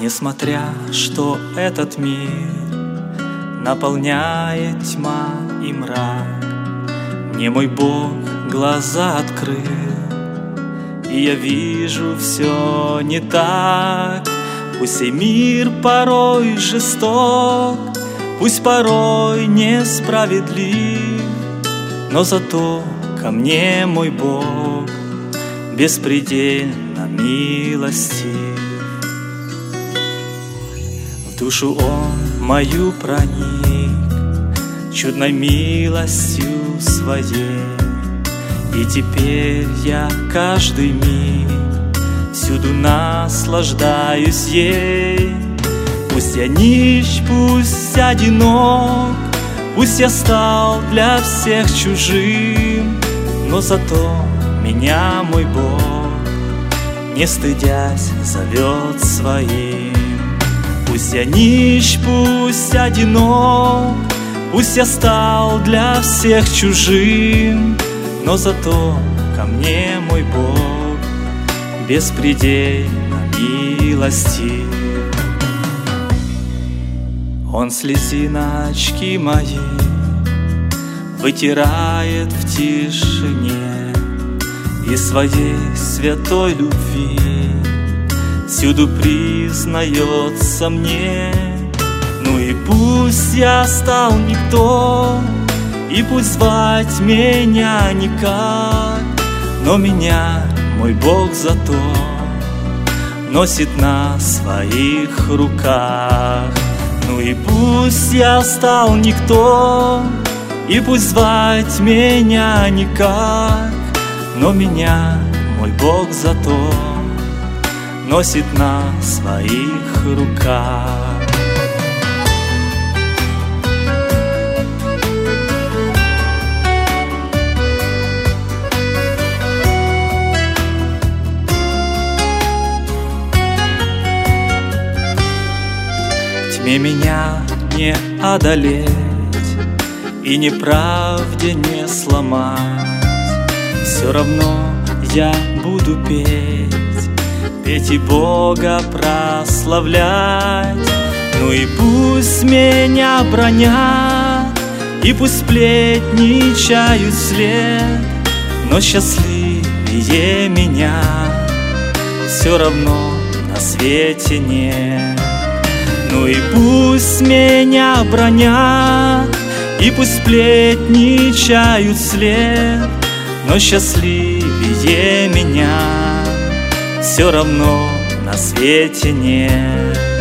Несмотря, что этот мир наполняет тьма и мрак, мне мой Бог глаза открыл, и я вижу все не так. Пусть и мир порой жесток, пусть порой несправедлив, но зато ко мне мой Бог беспредельно милостив. В душу Он мою проник чудной милостью Своей, и теперь я каждый миг всюду наслаждаюсь ей. Пусть я нищ, пусть одинок, пусть я стал для всех чужим, но зато меня мой Бог, не стыдясь, зовет своим. Пусть я нищ, пусть одинок, пусть я стал для всех чужим, но зато ко мне мой Бог беспредельно милостив. Он слезиночки мои вытирает в тишине, и своей святой любви всюду признается мне. Ну и пусть я стал никто, и пусть звать меня никак, но меня мой Бог зато носит на своих руках. Ну и пусть я стал никто, и пусть звать меня никак, но меня мой Бог зато носит на своих руках. Тьме меня не одолеть и неправде не сломать, все равно я буду петь и Бога прославлять. Ну и пусть меня бранят, и пусть сплетничают вслед, но счастливее меня все равно на свете нет. Ну и пусть меня бранят, и пусть сплетничают вслед, но счастливее меня все равно на свете нет.